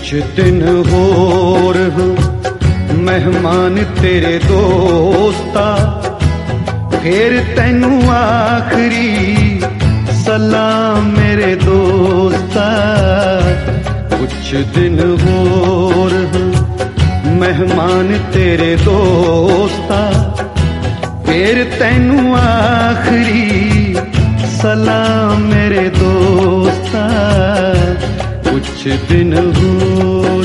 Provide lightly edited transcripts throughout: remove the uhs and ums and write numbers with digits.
कुछ दिन होर मेहमान तेरे दोस्ता, फिर तैनू आखरी सलाम मेरे दोस्ता। कुछ दिन होर मेहमान तेरे दोस्ता, फिर तैनू आखरी सलाम मेरे दोस्ता। कुछ दिन होर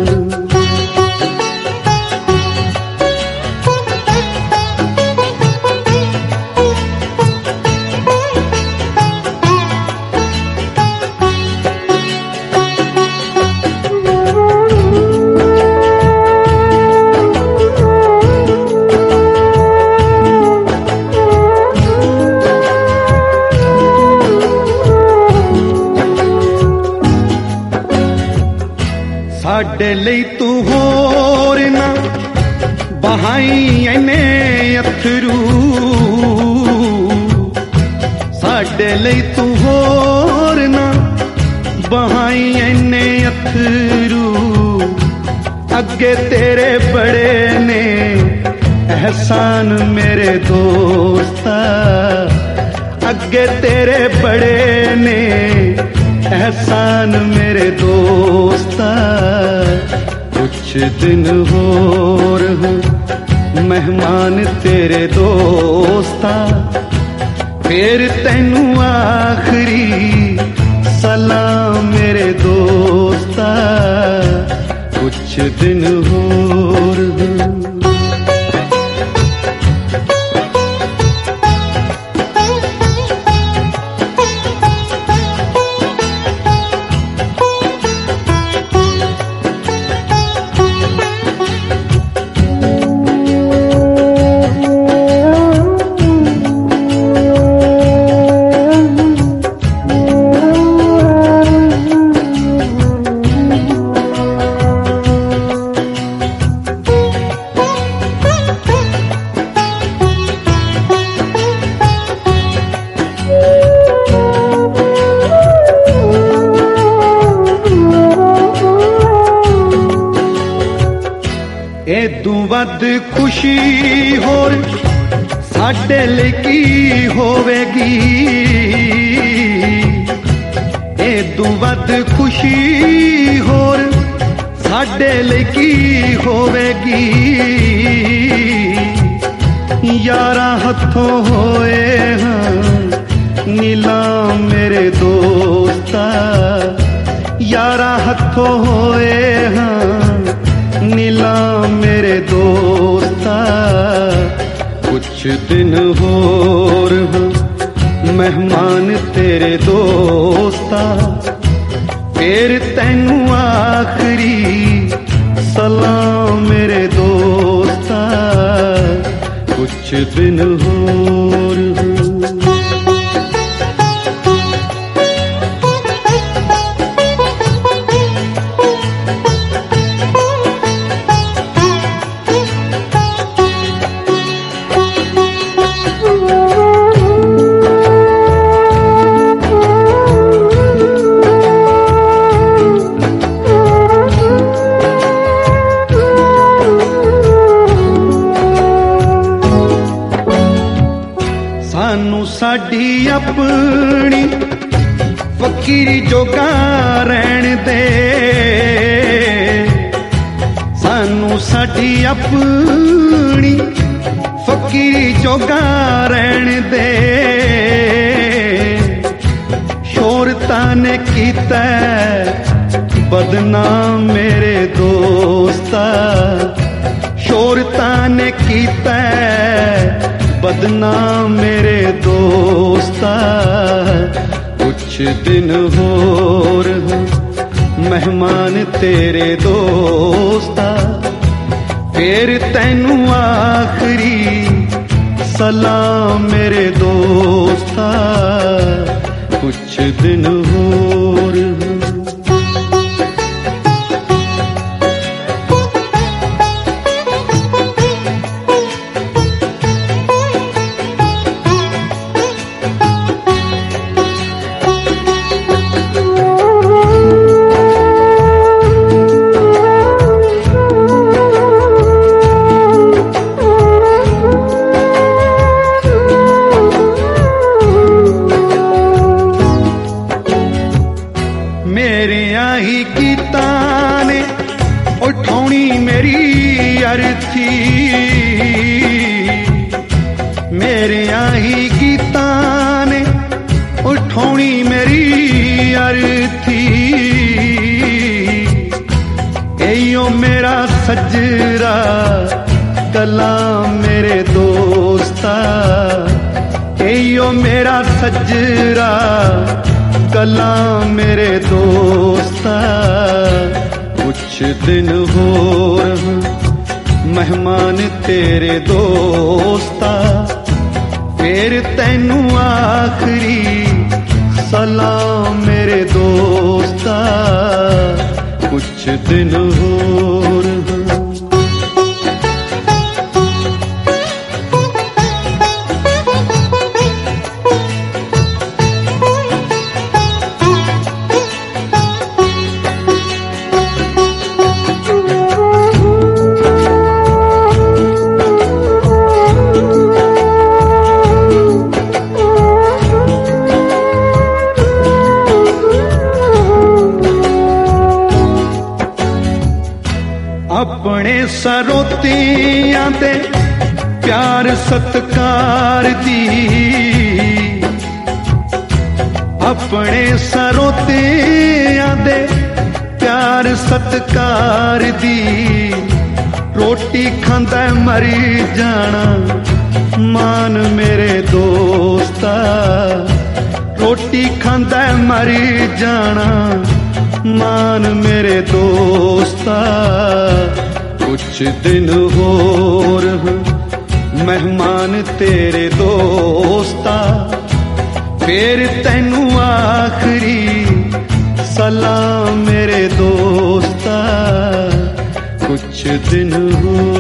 साडे लई तू होर ना बहाई इन्ने अथरू, साडे लई तू होर ना बहाई इन्ने अथरू। अगे तेरे बड़े ने एहसान मेरे दोस्ता, अगे तेरे बड़े ने एहसान मेरे दोस्ता। कुछ दिन होर मेहमान तेरे दोस्ता, फिर तैनू आखरी सलाम मेरे दोस्ता। कुछ दिन होर एदू वध खुशी होर साडे लई की होवेगी, एदू वध खुशी होर साडे लई की होवेगी। यारा हथों होए हाँ नीलाम मेरे दोस्ता, यारा हथों होए हाँ नीलाम मेरे दोस्ता। कुछ दिन होर मेहमान तेरे दोस्ता, फिर तैनू आखरी सलाम मेरे दोस्ता। कुछ दिन होर सानू साडी अपनी फकीरी जोगा रहन दे, सानू साडी अपनी फकीरी जोगा रहन दे। शोहरतां ने कीता बदनाम मेरे दोस्ता, शोहरतां ने कीता बदनाम मेरे दोस्ता। कुछ दिन होर मेहमान तेरे दोस्ता, फिर तैनू आखरी सलाम मेरे दोस्ता। कुछ दिन होर ही गीतां ने उठाउणी मेरी अर्थी, मेरे ही गीतां ने उठाउणी मेरी अर्थी। एयो मेरा सजरा कलाम मेरे दोस्ता, एयो मेरा सजरा कलाम मेरे दोस्ता। कुछ दिन होर मेहमान तेरे दोस्ता, फिर तैनू आखरी सलाम मेरे दोस्ता। कुछ दिन होर अपने सरोतियां दे प्यार सत्कार दी, अपने सरोतियां दे प्यार सत्कार दी। रोटी खांदा मरी जाना मान मेरे दोस्ता, रोटी खांदा मरी जाना मान मेरे दोस्ता। कुछ दिन होर मेहमान तेरे दोस्ता, फिर तैनू आखरी सलाम मेरे दोस्ता। कुछ दिन होर